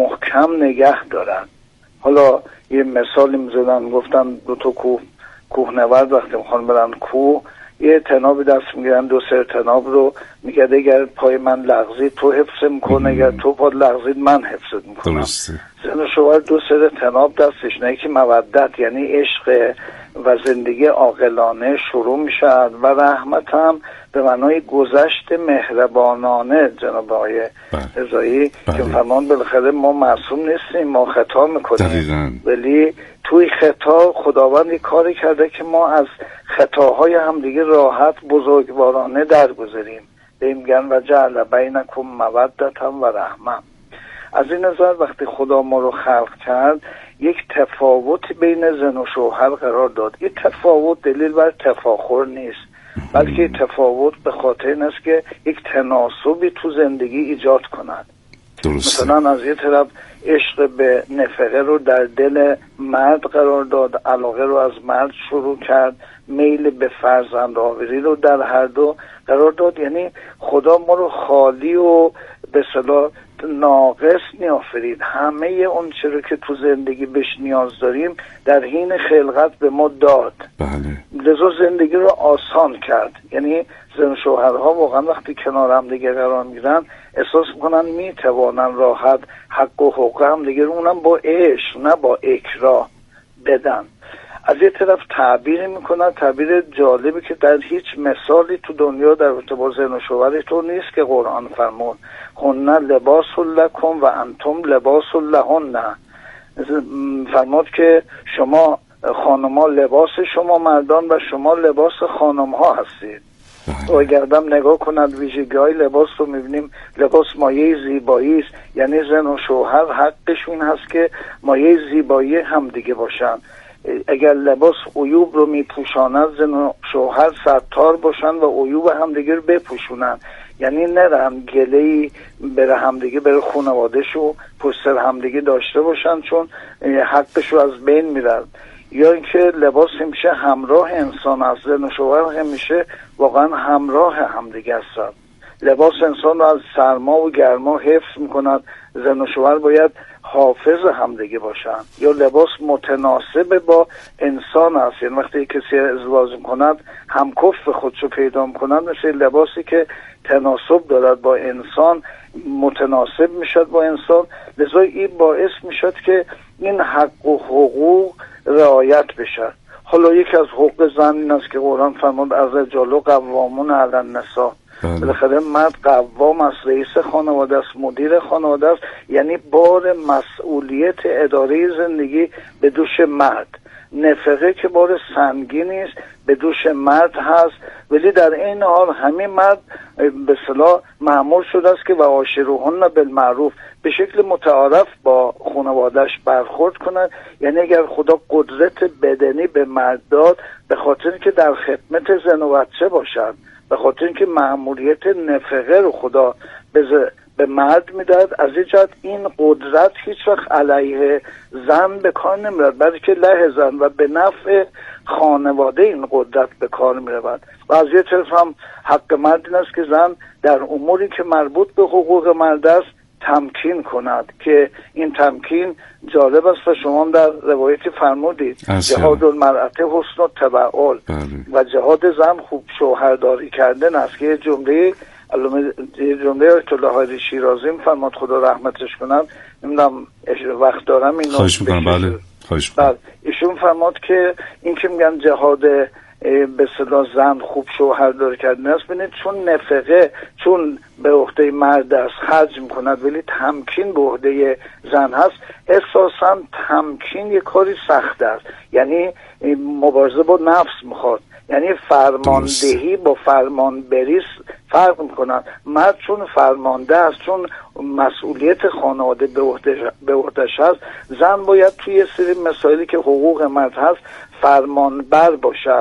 محکم نگه دارن. حالا یه مثالی میزدن، گفتن دو تا کوهنورد وقتی میخوان برن کوه، یه تناب دست میگیرن، 2-3 تناب رو میگه اگر پای من لغزید تو حفظ میکنه، اگر تو پا لغزید من حفظت میکنم. درسته. زن و شوهر 2-3 تناب دستش، نه که مودت یعنی عشق و زندگی عاقلانه شروع میشد و رحمت هم به معنای گذشت مهربانانه. جناب آقای رضایی که فرمان بالاخره ما معصوم نیستیم، ما خطا میکنیم، ولی توی خطا خداوند کاری کرده که ما از خطاهای همدیگه راحت بزرگوارانه درگذریم. به میگن و جعل بینکم مودة و رحمه. از این نظر وقتی خدا ما رو خلق کرد یک تفاوت بین زن و شوهر قرار داد. این تفاوت دلیل بر تفاخر نیست، بلکه تفاوت به خاطر این است که یک تناسبی تو زندگی ایجاد کند. درسته. مثلا از یه طرف عشق به نفقه رو در دل مرد قرار داد، علاقه رو از مرد شروع کرد، میل به فرزند آوری رو در هر دو قرار داد. یعنی خدا ما رو خالی و به اصطلاح ناقص نیافرید، همه اون چیزی که تو زندگی بهش نیاز داریم در حین خلقت به ما داد. بله. لذا زندگی رو آسان کرد. یعنی زن و شوهرها واقعا وقتی کنار هم دیگه قرار میگیرن احساس میکنن میتوانن راحت حق و حقوق هم دیگه رو اونم با عشق نه با اکراه بدن. از یه طرف تعبیر میکنن، تعبیر جالبی که در هیچ مثالی تو دنیا در رابطه با زن و شوهر تو نیست که قرآن فرمود هن لباس لکم و انتم لباس لهن. فرمود که شما خانم‌ها لباس شما مردان و شما لباس خانم‌ها هستید. و اگردم نگاه کنند ویژگی‌های لباس رو می‌بینیم لباس مایه زیبایی است. یعنی زن و شوهر حقشون هست که مایه زیبایی هم دیگه باشن. اگر لباس عیوب رو میپوشاند زن و شوهر ستار باشن و عیوب همدیگه رو بپوشونن. یعنی نرن گله‌ای بره همدیگه، بره خانواده‌شو پشت همدیگه داشته باشن چون حقشو از بین میرن. یا اینکه لباس همیشه همراه انسان است، زن و شوهر همیشه واقعا همراه همدیگه هستن. لباس انسان رو از سرما و گرما حفظ میکند، زن و شوهر باید حافظ همدیگه باشن. یا لباس متناسب با انسان است، یعنی وقتی کسی ازدواج میکند همکف خودشو پیدا میکند، مثل لباسی که تناسب دارد با انسان، متناسب میشد با انسان. لذا این باعث میشد که این حق و حقوق رعایت بشد. حالا یکی از حقوق زن این است که قرآن فرمود از رجال قوامون علی النساء. بالاخره مرد قوام است، رئیس خانواده است، مدیر خانواده است. یعنی بار مسئولیت اداره زندگی به دوش مرد. نفقه که بار سنگینی است به دوش مرد هست، ولی در این حال همین مرد به اصطلاح مأمور شده است که و عاشروهن بالمعروف به شکل متعارف با خانواده‌اش برخورد کند. یعنی اگر خدا قدرت بدنی به مرد داد به خاطر که در خدمت زن و بچه باشد، به خاطر اینکه مأموریت نفقه رو خدا به مرد میداد، از این جهت این قدرت هیچ وقت علیه زن به کار نمیرد، بلکه له زن و به نفع خانواده این قدرت به کار میرود. و از یه طرف هم حق مرد این است که زن در اموری که مربوط به حقوق مرد است تمکین کند، که این تمکین جالب است و شما در روایتی فرمودید جهاد المرأة حسن التبعل و جهاد زن خوب شوهرداری کردن است، که یه جمله آیت الله حائری شیرازی فرمود خدا رحمتش کنند، نمیدونم وقت دارم اینو خواهش میکنم. بله خواهش میکنم. ایشون فرمود که این که میگن جهاد به اصطلاح زن خوب شوهرداری کردن است، ببینید چون نفقه چون به عهده مرد است خرج میکند ولی تمکین به عهده زن هست، احساساً تمکین یک کاری سخت است. یعنی مبارزه با نفس میخواد، یعنی فرماندهی با فرمانبری فرق میکنن. مرد چون فرمانده است، چون مسئولیت خانواده به عهده‌اش هست، زن باید توی یه سری مسائلی که حقوق مرد هست فرمانبر باشد.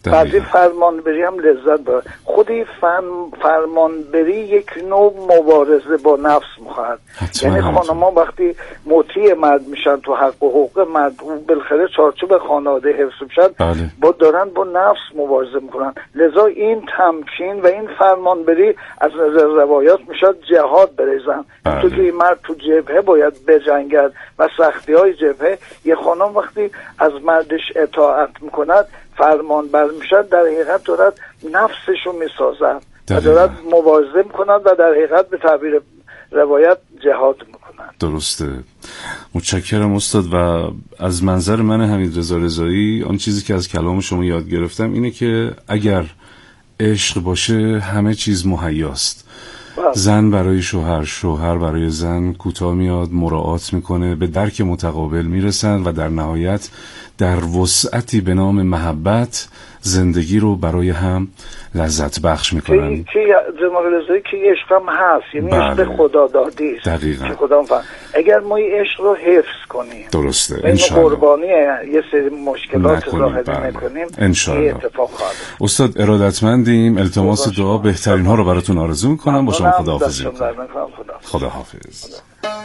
از این فرمانبری هم لذت بره. خود این فرمانبری یک نوع مبارزه با نفس میخواد. یعنی خانم‌ها وقتی مطیع مرد میشن تو حق و حقوق مرد بالاخره چارچوب خانواده حفظ میشن، با دارن با نفس مبارزه میکنن. لذا این تمکین و این فرمانبری از نظر روایات میشد جهاد بریزن. تو که مرد تو جبهه باید بجنگد و سختی های جبهه، یه خانم وقتی از مردش اطاعت میکند فرمان بر میشد، در حقیقت دارد نفسشو میسازد و دارد مبارزه میکند و در حقیقت به تعبیر روایت جهاد میکنند. درسته. متشکرم استاد. و از منظر من حمیدرضا رضایی آن چیزی که از کلام شما یاد گرفتم اینه که اگر عشق باشه همه چیز مهیاست. زن برای شوهر، شوهر برای زن کوتاه میاد، مراعات میکنه، به درک متقابل میرسن و در نهایت در وسعتی به نام محبت زندگی رو برای هم لذت بخش میکنن. که جناب رضایی که عشق هم هست، یعنی عشق خدا دادی است. دقیقاً. اگر ما این عشق رو حفظ کنیم، درسته، انشاءالله قربانی یه سری مشکلات ظاهر نکنیم، انشاءالله اتفاق خواهد. استاد ارادتمندیم. التماس دعا بهترین ها رو براتون آرزو میکنم. با شما خداحافظی میکنم. خداحافظ.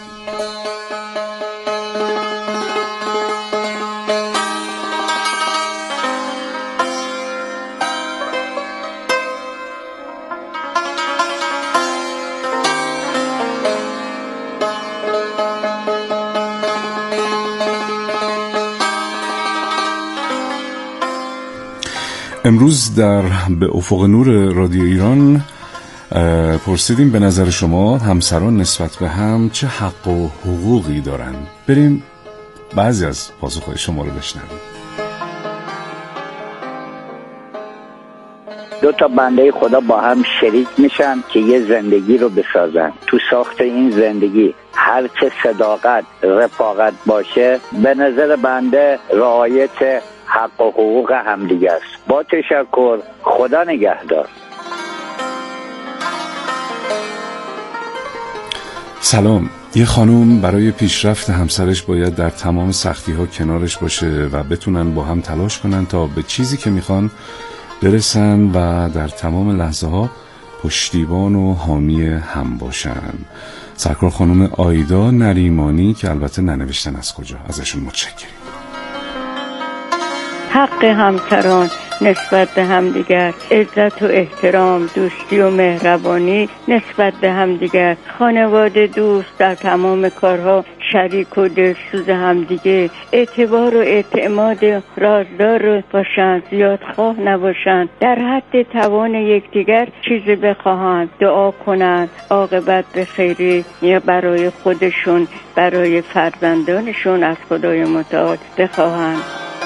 امروز در به افق نور رادیو ایران پرسیدیم به نظر شما همسران نسبت به هم چه حق و حقوقی دارن. بریم بعضی از پاسخهای شما رو بشنویم. دو تا بنده خدا با هم شریک میشن که یه زندگی رو بسازن. تو ساخت این زندگی هر چه صداقت، رفاقت باشه، به نظر بنده رعایت حق و حقوق همدیگه است. با تشکر، خدا نگهدار. سلام. یه خانوم برای پیشرفت همسرش باید در تمام سختی ها کنارش باشه و بتونن با هم تلاش کنن تا به چیزی که میخوان برسن و در تمام لحظه ها پشتیبان و حامی هم باشن. سرکار خانوم آیدا نریمانی که البته ننوشتن از کجا، ازشون متشکریم. حق همسران نسبت به همدیگر، عزت و احترام، دوستی و مهربانی نسبت به همدیگر، خانواده، دوست در تمام کارها شریک و دلسوز همدیگه، اعتبار و اعتماد رازدار باشند، زیاد خواه نباشند، در حد توان یکدیگر چیزی بخواهند، دعا کنند، عاقبت به خیری یا برای خودشون، برای فرزندانشون از خدای متعال بخواهند.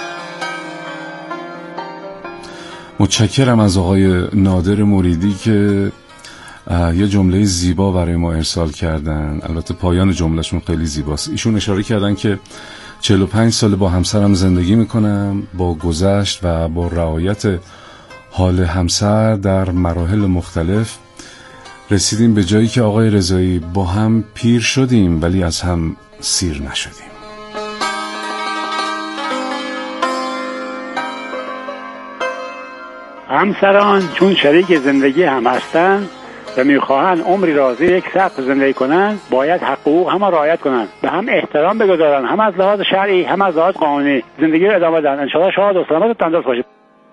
متشکرم از آقای نادر مریدی که یه جمله زیبا برای ما ارسال کردن. البته پایان جملهشون خیلی زیباست. ایشون اشاره کردن که 45 سال با همسرم زندگی میکنم، با گذشت و با رعایت حال همسر در مراحل مختلف رسیدیم به جایی که آقای رضایی با هم پیر شدیم ولی از هم سیر نشدیم. همسران چون شریک زندگی هم هستند و میخواهند عمری راضی یک سقف زندگی کنند، باید حق و حقوق هم رعایت کنند، به هم احترام بگذارند، هم از لحاظ شرعی هم از لحاظ قانونی زندگی رو ادامه بدن. ان شاءالله شاد و سلامت و تندرست باشید.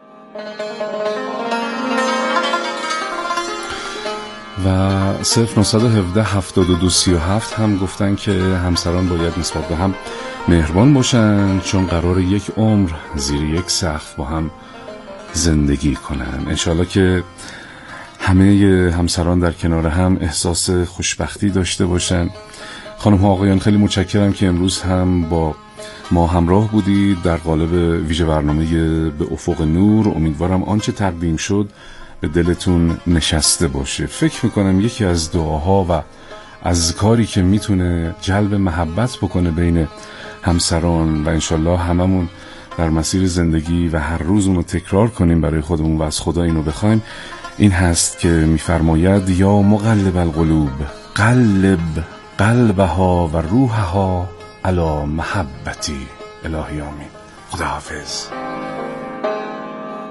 و 0917-7237 هم گفتن که همسران باید نسبت به هم مهربان باشن چون قرار یک عمر زیر یک سقف با هم زندگی کنن. انشالله که همه همسران در کنار هم احساس خوشبختی داشته باشن. خانم ها آقایان، خیلی متشکرم که امروز هم با ما همراه بودید در قالب ویژه برنامه به افق نور. امیدوارم آنچه تقدیم شد به دلتون نشسته باشه. فکر میکنم یکی از دعاها و از کاری که میتونه جلب محبت بکنه بین همسران و انشالله هممون در مسیر زندگی و هر روز اونو تکرار کنیم برای خودمون و از خدا اینو بخوایم، این هست که میفرماید یا مقلب القلوب قلب قلبها و روحها علی محبتی. الهی آمین. خداحافظ.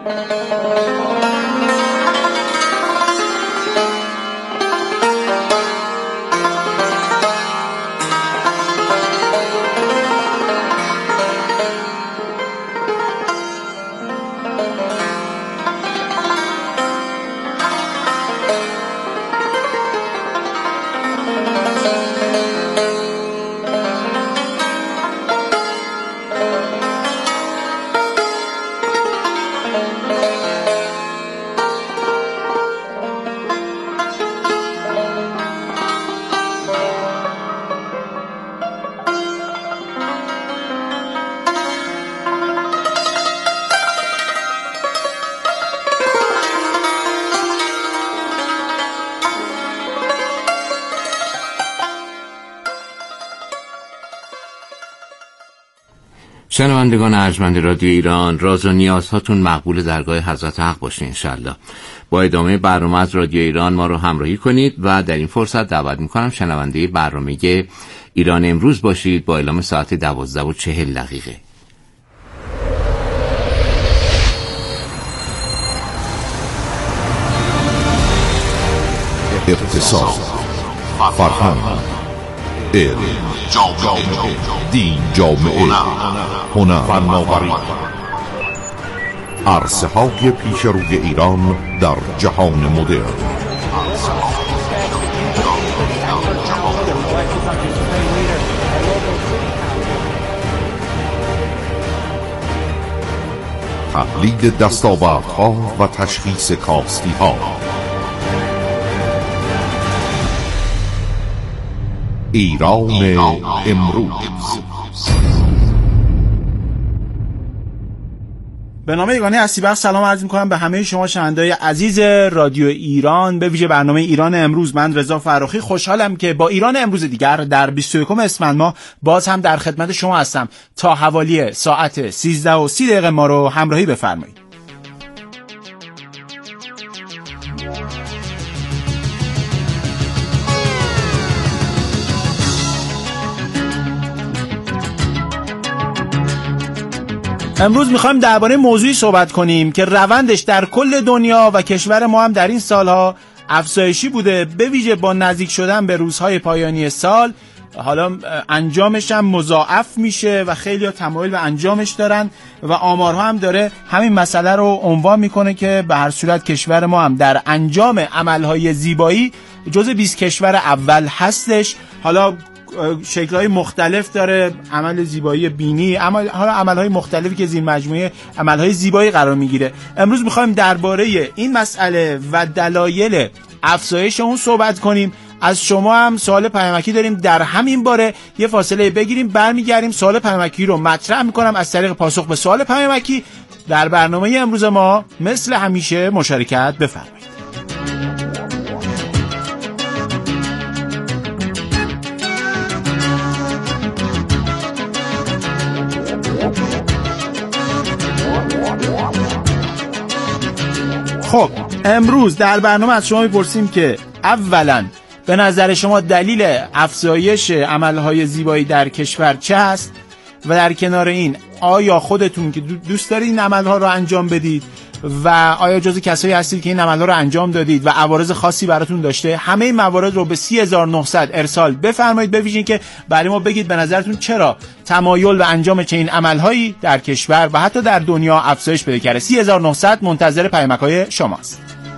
شنوندگان ارجمند رادیو ایران، راز و نیازهاتون مقبول درگاه حضرت حق باشه انشالله. با ادامه برنامه از رادیو ایران ما رو همراهی کنید و در این فرصت دعوت میکنم شنونده برنامه ایران امروز باشید با اعلام ساعت 12:40. اقتصاد، فرهنگ، علم، دین، جامعه، هنر، فناوری، عرصه‌های پیش روی ایران در جهان مدرن. تقلید دستاوردها و تشخیص کاستی‌ها. ایران امروز. به نام یگانه هستیبخش سلام عرض می‌کنم به همه شما شنونده‌های عزیز رادیو ایران، به ویژه برنامه ایران امروز. من رضا فراخی خوشحالم که با ایران امروز دیگر در 21 اسفند ماه باز هم در خدمت شما هستم تا حوالی ساعت 13:30 ما رو همراهی بفرمایید. امروز میخوایم درباره موضوعی صحبت کنیم که روندش در کل دنیا و کشور ما هم در این سالها افزایشی بوده، به ویژه با نزدیک شدن به روزهای پایانی سال. حالا انجامش هم مضاعف میشه و خیلی ها تمایل به انجامش دارن و آمارها هم داره همین مسئله رو عنوان میکنه که به هر صورت کشور ما هم در انجام عملهای زیبایی جزو 20 کشور اول هستش. حالا شکل‌های مختلف داره، عمل زیبایی بینی، حالا عمل‌های مختلفی که زیر مجموعه عمل‌های زیبایی قرار میگیره. امروز می‌خوایم درباره این مسئله و دلایل افزایش اون صحبت کنیم. از شما هم سوال پیامکی داریم در همین باره. یه فاصله بگیریم، برمیگردیم سوال پیامکی رو مطرح می‌کنم از طریق پاسخ به سوال پیامکی. در برنامه امروز ما مثل همیشه مشارکت بفرمایید. خب امروز در برنامه از شما میپرسیم که اولا به نظر شما دلیل افزایش عملهای زیبایی در کشور چه است و در کنار این آیا خودتون که دوست دارید این عملها رو انجام بدید و آیا جزو کسایی هستید که این عملها رو انجام دادید و عوارض خاصی براتون داشته؟ همه این موارد رو به 30900 ارسال بفرمایید، ببینید که برای ما بگید به نظرتون چرا تمایل به انجام چنین عملهایی در کشور و حتی در دنیا افزایش پیدا کرده. 30900 منتظر پیامک‌های شماست.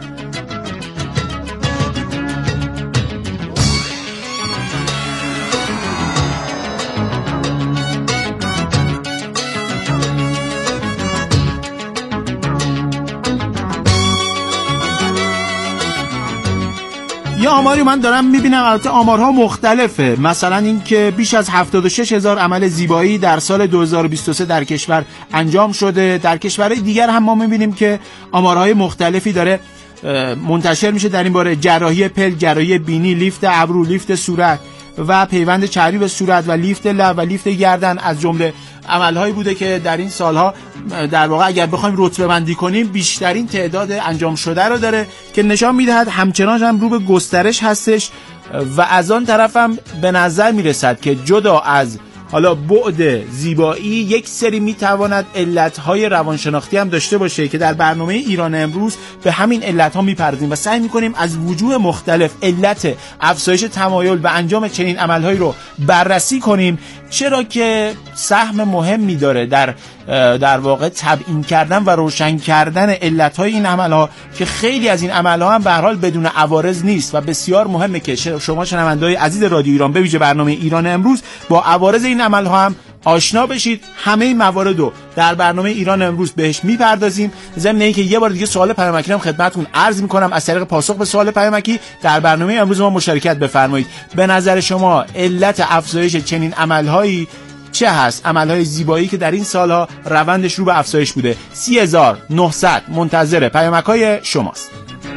یه آماری من دارم میبینم، البته آمارها مختلفه، مثلا این که بیش از 76000 عمل زیبایی در سال 2023 در کشور انجام شده. در کشورهای دیگر هم ما میبینیم که آمارهای مختلفی داره منتشر میشه در این باره: جراحی پلک، جراحی بینی، لیفت ابرو، لیفت صورت و پیوند چربی به صورت و لیفت لب و لیفت گردن از جمله عملهایی بوده که در این سالها در واقع اگر بخوایم رتبه بندی کنیم بیشترین تعداد انجام شده رو داره که نشان میدهد همچنان هم رو به گسترش هستش و از آن طرف هم به نظر میرسد که جدا از حالا بعد زیبایی یک سری میتواند علتهای روانشناختی هم داشته باشه که در برنامه ایران امروز به همین علتها میپردازیم و سعی میکنیم از وجوه مختلف علت افزایش تمایل به انجام چنین عملهایی رو بررسی کنیم، چرا که سهم مهمی داره در واقع تبیین کردن و روشن کردن علتهای این عملها که خیلی از این عملها هم به هر حال بدون عوارض نیست و بسیار مهمه که شما شنونده‌های عزیز رادیو ایران به ویژه برنامه ایران امروز با عوارض این عملها هم آشنا بشید. همه این موارد رو در برنامه ایران امروز بهش میپردازیم. ضمن اینکه یه بار دیگه سوال پیامکی رو خدمتتون عرض میکنم، از طریق پاسخ به سوال پیامکی در برنامه امروز ما مشارکت بفرمایید. به نظر شما علت افزایش چنین عملهایی چه هست؟ عملهای زیبایی که در این سالها روندش رو به افزایش بوده. 3900 منتظر پیامک‌های شماست.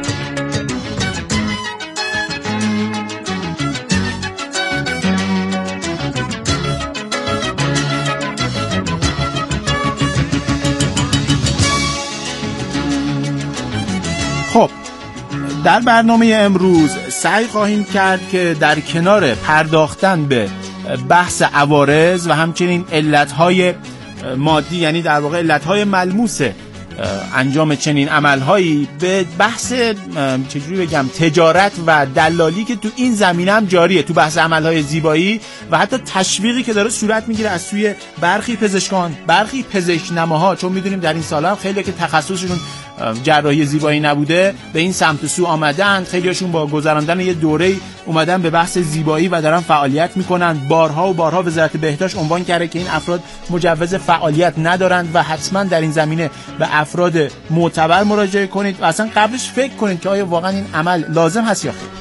خب در برنامه امروز سعی خواهیم کرد که در کنار پرداختن به بحث عوارض و همچنین علتهای مادی، یعنی در واقع علتهای ملموس انجام چنین عملهایی، به بحث چجوری بگم تجارت و دلالی که تو این زمینه هم جاریه، تو بحث عملهای زیبایی و حتی تشویقی که داره صورت میگیره از سوی برخی پزشکان، برخی پزشکنماها، چون میدونیم در این سال‌ها خیلی که تخصصشون جراحی زیبایی نبوده به این سمت سو آمدن، خیلیاشون با گذراندن یه دوره‌ای اومدن به بحث زیبایی و دارن فعالیت میکنن. بارها و بارها وزارت بهداشت عنوان کرده که این افراد مجوز فعالیت ندارند و حتما در این زمینه به افراد معتبر مراجعه کنید و اصلا قبلش فکر کنید که آیا واقعا این عمل لازم هست یا خیر.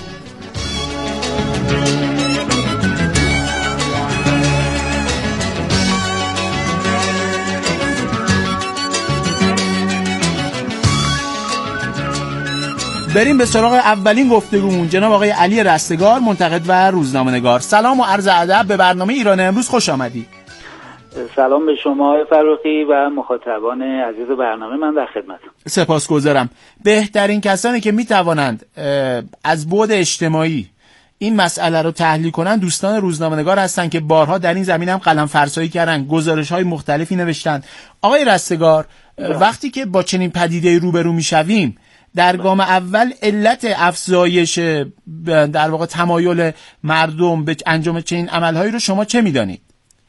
بریم به سراغ اولین گفتگومون. جناب آقای علی رستگار، منتقد و روزنامه‌نگار. سلام و عرض ادب، به برنامه ایران امروز خوش آمدید. سلام به شما فرخی و مخاطبان عزیز برنامه، من در خدمتم. سپاسگزارم. بهترین کسانی که میتوانند از بعد اجتماعی این مسئله رو تحلیل کنن دوستان روزنامه‌نگار هستن که بارها در این زمینه هم قلم فرسایی کردن، گزارش‌های مختلفی نوشتن. آقای رستگار، وقتی که با چنین پدیده روبرو میشویم، در گام اول علت افزایش در واقع تمایل مردم به انجام چنین عملهایی رو شما چه میدانید؟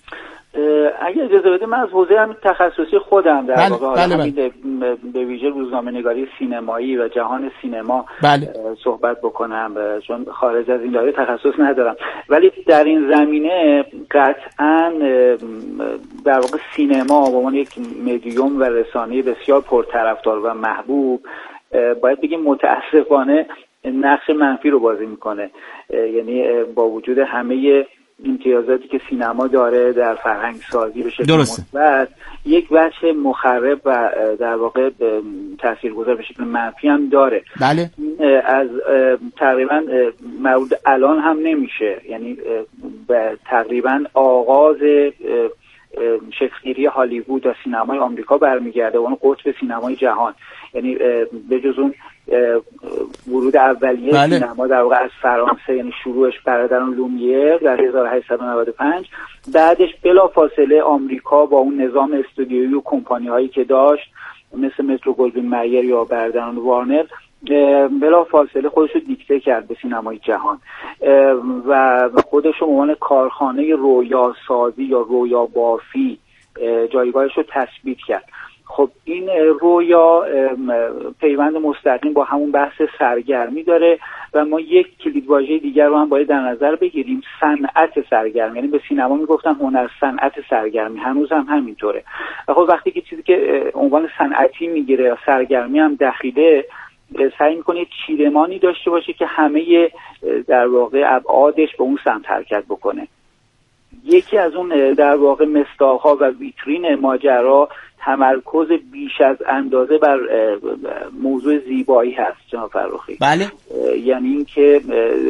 اگه اجازه بدید من از حوزه هم تخصصی خودم در واقع به ویژه روزنامه‌نگاری سینمایی و جهان سینما صحبت بکنم، چون خارج از این دایره تخصص ندارم. ولی در این زمینه قطعاً در واقع سینما به عنوان یک مدیوم و رسانه بسیار پرطرفدار و محبوب باید بگیم متاسفانه نقش منفی رو بازی میکنه. یعنی با وجود همه امتیازاتی که سینما داره در فرهنگ سازی به شکل مثبت، یک وجه مخرب و در واقع تاثیرگذار به شکل منفی هم داره. بله. از تقریبا مورد الان هم نمیشه، یعنی تقریبا آغاز شکل‌گیری هالیوود و سینمای آمریکا برمیگرده، اون قطب سینمای جهان. یعنی به جز اون ورود اولیه سینما در واقع از فرانسه، یعنی شروعش برادران لومیر در 1895، بعدش بلافاصله آمریکا با اون نظام استودیویی و کمپانی هایی که داشت مثل مترو گلدوین مایر یا برادران وارنر، بلافاصله خودش رو دیکته کرد به سینمای جهان و خودش رو به عنوان کارخانه رویا سازی یا رویا بافی جایگاهش رو تثبیت کرد. خب این رویا پیوند مستقیم با همون بحث سرگرمی داره و ما یک کلیدواژه دیگر رو هم باید در نظر بگیریم، صنعت سرگرمی. یعنی به سینما میگفتن هنر صنعت سرگرمی، هنوز هم همینطوره. و خب وقتی که چیزی که عنوان صنعتی میگیره یا سرگرمی هم دخیله، سعی میکنه چیرمانی داشته باشه که همه در واقع ابعادش به اون سمت حرکت بکنه. یکی از اون در واقع مصداق‌ها و ویترین ماجرا تمرکز بیش از اندازه بر موضوع زیبایی هست جناب فرخی. بله. یعنی اینکه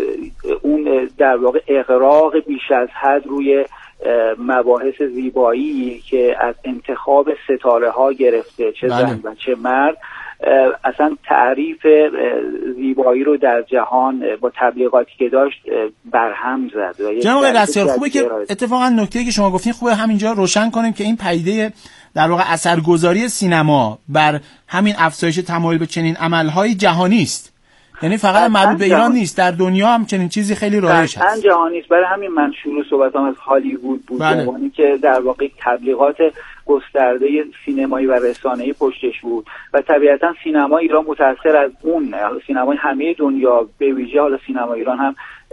اون در واقع اغراق بیش از حد روی مباحث زیبایی که از انتخاب ستاره ها گرفته، چه زن و چه مرد، اصلا تعریف زیبایی رو در جهان با تبلیغاتی که داشت برهم زد. جناب دستیار، خوبه که اتفاقا نکته‌ای که شما گفتین خوبه همینجا روشن کنیم که این پدیده در واقع اثرگذاری سینما بر همین افزایش تمایل به چنین عمل‌های جهانی است. یعنی فقط مربوط به ایران نیست، در دنیا هم چنین چیزی خیلی رایج هست. اصلا جهانی است. برای همین من شروع صحبتام از هالیوود بود، زمانی که در واقع تبلیغات گسترده سینمایی و رسانه‌ای پشتش بود و طبیعتا سینما ایران متأثر از اون، سینمای همه دنیا به ویژه حالا سینما ایران هم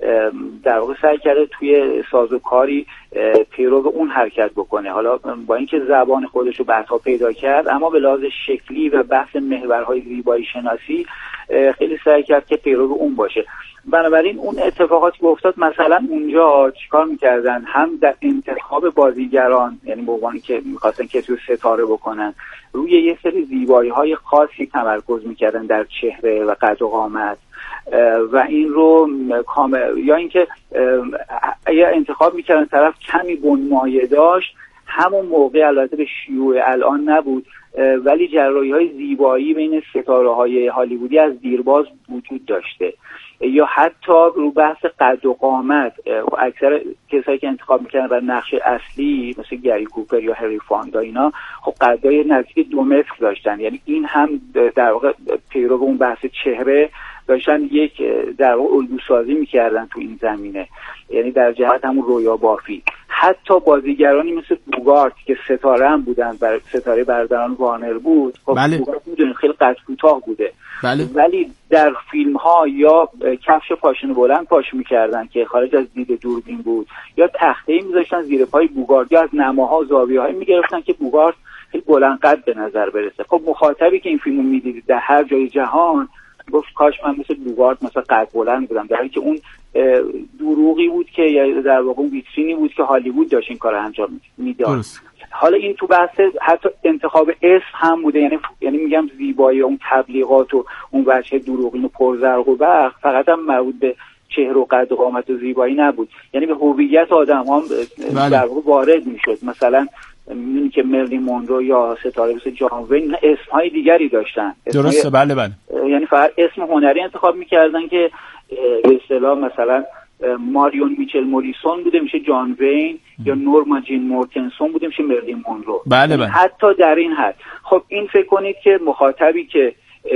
در واقع سعی کرده توی سازوکاری پیرو اون حرکت بکنه. حالا با اینکه زبان خودش رو بعدها پیدا کرد، اما به لحاظ شکلی و بحث محورهای زیبایی شناسی خیلی سعی کرد که پیرو اون باشه. بنابراین اون اتفاقاتی که افتاد، مثلا اونجا چیکار میکردن؟ هم در انتخاب بازیگران، یعنی به عنوان که میخواستن کسی رو ستاره بکنن، روی یه سری زیبایی‌های خاصی تمرکز میکردن در چهره و قد و قامت و این رو یا اینکه یا انتخاب میکردن طرف کمی بنمایه داشت، همون موقع البته به شیوع الان نبود، ولی جراحی‌های زیبایی بین ستاره‌های هالیوودی از دیرباز وجود داشته. یا حتی رو بحث قد و قامت، اکثر کسایی که انتخاب میکردن برای نقش اصلی مثل گری کوپر یا هری فاندا، اینا خب قدای نزدیک 2 متر داشتن. یعنی این هم در واقع پیرو اون بحث چهره داشتن یک در واقع الگوسازی میکردن تو این زمینه، یعنی در جهت همون رویا بافی. حتی بازیگرانی مثل بوگارت که ستاره هم بودن، ستاره برادران وارنر بود، خب بله. بوگارت میدونید خیلی قد کوتاه بوده، بله. ولی در فیلم ها یا کفش پاشنه بلند پاش میکردن که خارج از دید دوربین بود، یا تخته‌ای میذاشتن زیر پای بوگارت، یا از نماها و زاویه‌هایی میگرفتن که بوگارت خیلی بلند قد به نظر برسه. خب مخاطبی که این فیلمو میدید در هر جای جهان گفت کاش من مثل بوگارت مثلا قد بلند بودم، در حالی که اون دروغی بود که یا در واقع ویترینی بود که هالیوود داشت این کارو انجام میداد. حالا این تو بحث حتی انتخاب اسم هم بوده، یعنی میگم زیبایی اون تبلیغات و اون وجه دروغین و پرزرق و برق فقط هم مربوط به چهره و قد و قامت و زیبایی نبود، یعنی به هویت آدم هم در واقع وارد میشد. مثلا می‌بینی که مرلین مونرو یا ستاره مثل جان وین اسمهای دیگری داشتن. درسته، بله بله. یعنی فقط اسم هنری انتخاب میکردن که به اصطلاح مثلا ماریون میچل موریسون بوده میشه جان وین، یا نورما جین مورتنسون بوده میشه مرلین مونرو. بله بله. حتی در این حد. خب این فکر کنید که مخاطبی که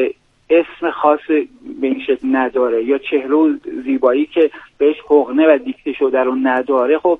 اسم خاص به این شکل نداره یا چهره و زیبایی که بهش حقنه و دیکته شده رو نداره، خب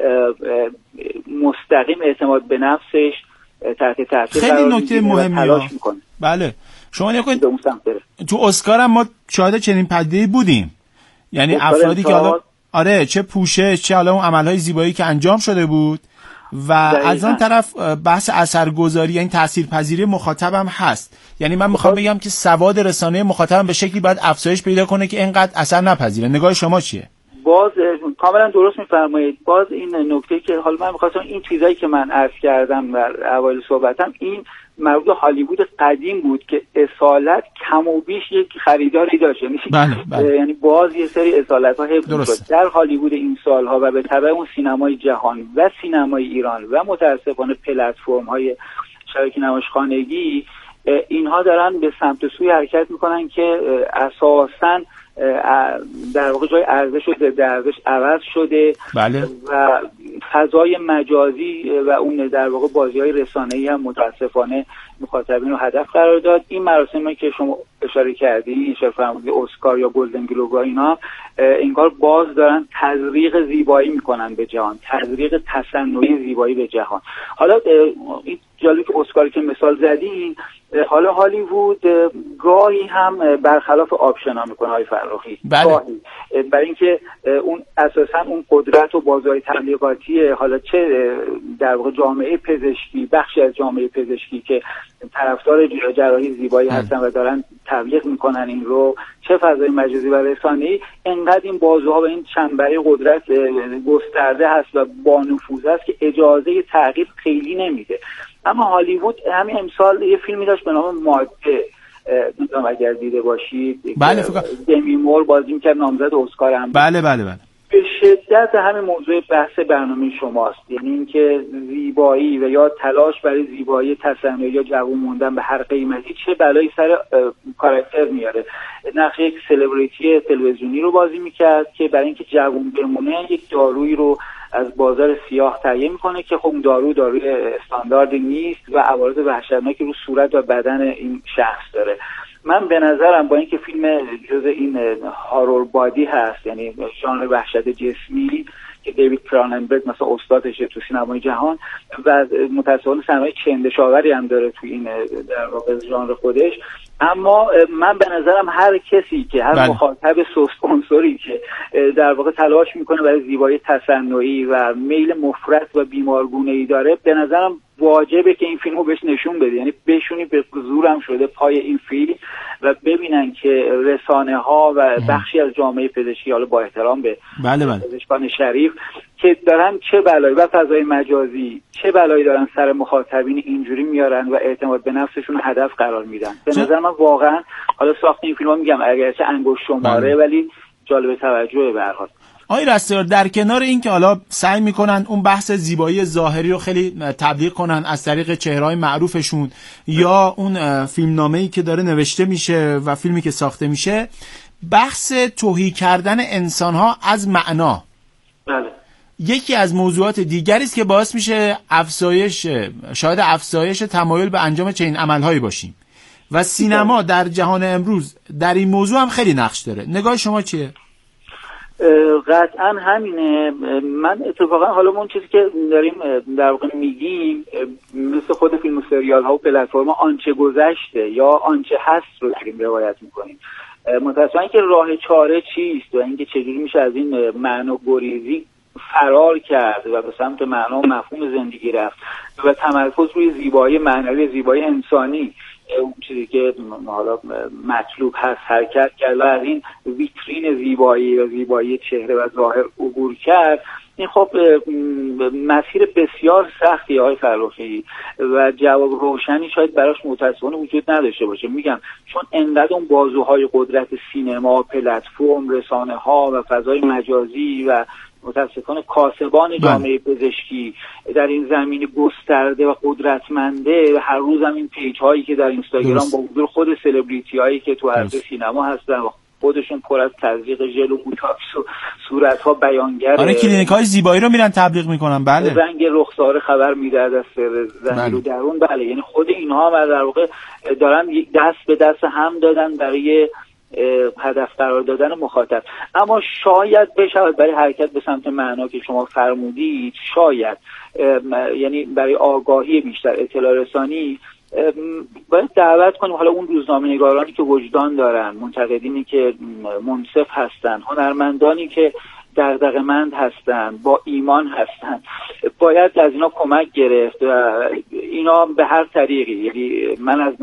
مستقیم اعتماد به نفسش تحت تاثیر خیلی نکته مهمیه. بله شما نکنید تو اسکار هم ما شاهد چنین پدیده‌ای بودیم، یعنی افرادی که حالا آره چه پوشش چه حالا اون عملهای زیبایی که انجام شده بود و از آن طرف بحث اثرگذاری، یعنی تاثیرپذیری مخاطبم هست. یعنی من میخوام بگم که سواد رسانه مخاطبم به شکلی باید افزایش پیدا کنه که اینقدر اثر نپذیره. نگاه شما چیه؟ باز کاملا درست میفرمایید. باز این نکته که حالا من میخواستم این چیزایی که من عرض کردم در اوایل صحبتم، این مربوط به هالیوود قدیم بود که اصالت کم و بیش یک خریداری داشت. یعنی باز یه سری اصالت‌ها حفظ شد در هالیوود این سالها و به تبع اون سینمای جهان و سینمای ایران و متاسفانه پلتفرم‌های شبکه نمایشخانگی، اینها دارن به سمت سوی حرکت میکنن که اساساً در واقع جای ارزش و ضد ارزش عوض شده. بله. و فضای مجازی و اون در واقع بازی‌های رسانه‌ای هم متاسفانه مخاطبین رو هدف قرار داد. این مراسمی که شما اشاره کردید، اشاره فرمودید اسکار یا گلدن گلوب، اینا انگار باز دارن تزریق زیبایی میکنن به جهان، تزریق تصنعی زیبایی به جهان. حالا این جالب که اسکاری که مثال زدین، حالا هالیوود گاهی هم برخلاف آپشنا میکنه های فرخی. بله. گاهی برای اینکه اون اساسا اون قدرت و بازار تبلیغاتی، حالا چه در واقع جامعه پزشکی، بخشی از جامعه پزشکی که طرفدار جراحی زیبایی هستن و دارن تبلیغ میکنن این رو، چه فضای مجازی و رسانه‌ای، انقدر این بازوها و این چنبره قدرت گسترده هست و با نفوذ است که اجازه تغییر خیلی نمیده. اما هالیوود همین امسال یه فیلمی داشت به نام ماده، نمیدونم اگر دیده باشید. بله. دمی مور بازی میکرد، نامزد اسکار هم. بله بله بله. به شدت همین موضوع بحث برنامه شماست، یعنی اینکه زیبایی و یا تلاش برای زیبایی تصنعی یا جوان موندن به هر قیمتی چه بلایی سر کاراکتر میاره. نقش یک سلبریتی تلویزیونی رو بازی میکرد که برای اینکه جوان بمونه یک دارویی رو از بازار سیاه تهیه میکنه که خب داروی استانداردی نیست و عوارض وحشتناکی رو صورت و بدن این شخص داره. من به نظرم با اینکه فیلم جز این هارور بادی هست، یعنی ژانر وحشت جسمی که دیوید کراننبرگ مثلا استادشه تو سینمای جهان و متأسفانه صحنه‌های چندشاوری هم داره تو این در واقع ژانر خودش، اما من به نظرم هر کسی که هر مخاطب سوسپانسوری که در واقع تلاش میکنه برای زیبایی تصنعی و میل مفرط و بیمارگونه‌ای داره، به نظرم واجبه که این فیلمو بهش نشون بده، یعنی بشونی به زورم شده پای این فیلم و ببینن که رسانه ها و بخشی از جامعه پزشکی، حالا با احترام به پزشکان شریف، که دارن چه بلایی و فضای مجازی چه بلایی دارن سر مخاطبین اینجوری میارن و اعتماد به نفسشون هدف قرار میدن. به نظر من واقعا حالا ساخت این فیلمو میگم اگرچه انگشت شماره ولی جالب توجهه به هر حال. آقای رستگار، در کنار این که حالا سعی میکنن اون بحث زیبایی ظاهری رو خیلی تبلیغ کنن از طریق چهره‌های معروفشون یا اون فیلمنامه‌ای که داره نوشته میشه و فیلمی که ساخته میشه، بحث تهی کردن انسان‌ها از معنا بله یکی از موضوعات دیگری است که باعث میشه شاید افزایش تمایل به انجام چنین عمل‌هایی باشیم و سینما در جهان امروز در این موضوع هم خیلی نقش داره. نگاه شما چیه؟ قطعا همینه. من اتفاقا حالا اون چیزی که داریم در واقع میگیم مثل خود فیلم و سریال ها و پلتفرم آنچه گذشته یا آنچه هست رو داریم روایت میکنیم. متأسفانه که راه چاره چیست و اینکه چجوری میشه از این معنا گریزی فرار کرد و به سمت معنا و مفهوم زندگی رفت و تمرکز روی زیبایی معنوی، زیبایی انسانی، اون چیزی که حالا مطلوب هست حرکت کرد و از این ویترین زیبایی و زیبایی چهره و ظاهر عبور کرد. این خب مسیر بسیار سختی های فرخی و جواب روشنی شاید براش متأسفانه وجود نداشته باشه. میگم چون انقدر اون بازوهای قدرت سینما، پلتفرم، رسانه ها و فضای مجازی و متاسفانه کاسبان جامعه پزشکی در این زمینه گسترده و قدرتمنده و هر روز هم این پیج هایی که در اینستاگرام با حضور خود سلبریتی هایی که تو حرف سینما هستن و خودشون پر از تزریق ژل و بوتاکس و صورت ها بیانگر، آره کلینیک های زیبایی رو میرن تبلیغ میکنن. بله رنگ رخسار خبر میده از سر زمین و درون. بله یعنی خود اینها هم در واقع دارن دست به دست هم دادن برای هدف قرار دادن مخاطب. اما شاید بشود برای حرکت به سمت معنا که شما فرمودید، شاید یعنی برای آگاهی بیشتر، اطلاع رسانی، باید دعوت کنیم حالا اون روزنامه‌نگارانی که وجدان دارن، منتقدینی که منصف هستن، هنرمندانی که دغدغه‌مند هستن، با ایمان هستن، باید از اینا کمک گرفت و اینا به هر طریقی، یعنی من از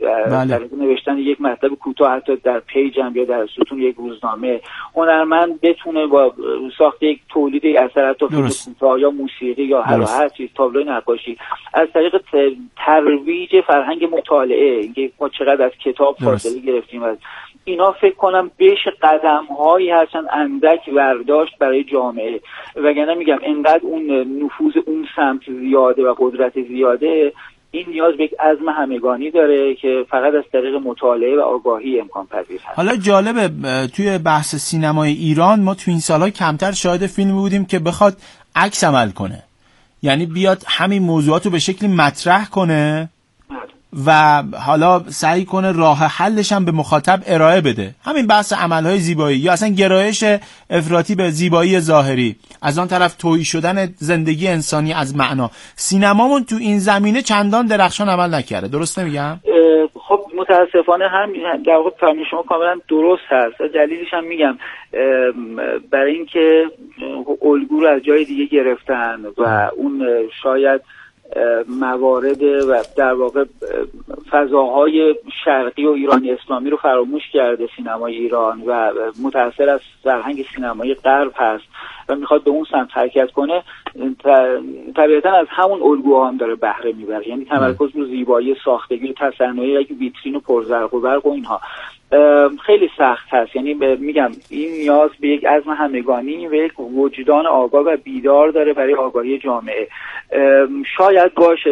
نوشتن یک مطلب کوتاه حتی در پیجم یا در ستون یک روزنامه، هنرمند بتونه با ساخت یک تولید اثر حتی کوتاه یا موسیقی یا هر چیز، تابلو نقاشی، از طریق ترویج فرهنگ مطالعه، اینکه ما چقدر از کتاب فاصله گرفتیم، از اینا فکر کنم بهش قدم‌هایی هستن اندک برداشت برای جامعه. وگرنه میگم انقدر اون نفوذ اون سمت زیاده و قدرت زیاده، این نیاز به یک عزم همگانی داره که فقط از طریق مطالعه و آگاهی امکان پذیر هست. حالا جالبه توی بحث سینمای ایران ما تو این سال‌ها کمتر شاهد فیلمی بودیم که بخواد عکس عمل کنه، یعنی بیاد همین موضوعاتو به شکلی مطرح کنه و حالا سعی کنه راه حلش هم به مخاطب ارائه بده. همین بحث عملهای زیبایی یا اصلا گرایش افراطی به زیبایی ظاهری، از آن طرف تویی شدن زندگی انسانی از معنا. سینمامون تو این زمینه چندان درخشان عمل نکرده، درست نمیگم؟ خب متاسفانه هم در واقع فرمایش شما کاملا درست هست. دلیلش هم میگم برای اینکه الگو رو از جای دیگه گرفتن و اون شاید موارد و در واقع فضاهای شرقی و ایرانی اسلامی رو فراموش کرده سینمای ایران و متأثر از فرهنگ سینمای غرب هست و میخواد به اون سمت حرکت کنه، طبیعتا از همون الگوها هم داره بهره میبره. یعنی تمرکز رو زیبایی، ساختگی، تصنعی، ویترین و پرزرق و برق و اینها خیلی سخت هست. یعنی میگم این نیاز به یک عزم همگانی و یک وجدان آگاه و بیدار داره برای آگاهی جامعه. شاید باشه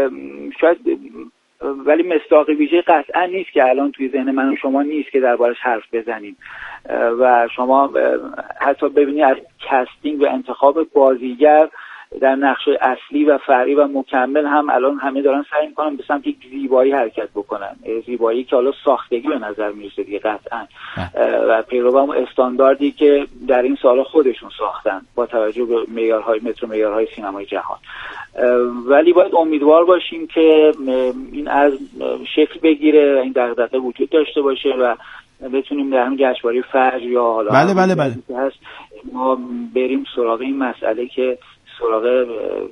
ولی مصداق ویژه قطعا نیست که الان توی ذهن من و شما نیست که دربارش حرف بزنیم و شما حتی ببینید از کاستینگ و انتخاب بازیگر در نقش اصلی و فرعی و مکمل هم الان همه دارن سعی میکنن به سمت یک زیبایی حرکت بکنن، زیبایی که حالا ساختگی به نظر میرسه دیگه قطعا و پیرو هم استانداردی که در این سالا خودشون ساختن با توجه به معیارهای سینمای جهان. ولی باید امیدوار باشیم که این از شکل بگیره و این دغدغه وجود داشته باشه و بتونیم در همین جشنواره فجر یا حالا بله هست ما بریم سراغ این مسئله که سراغ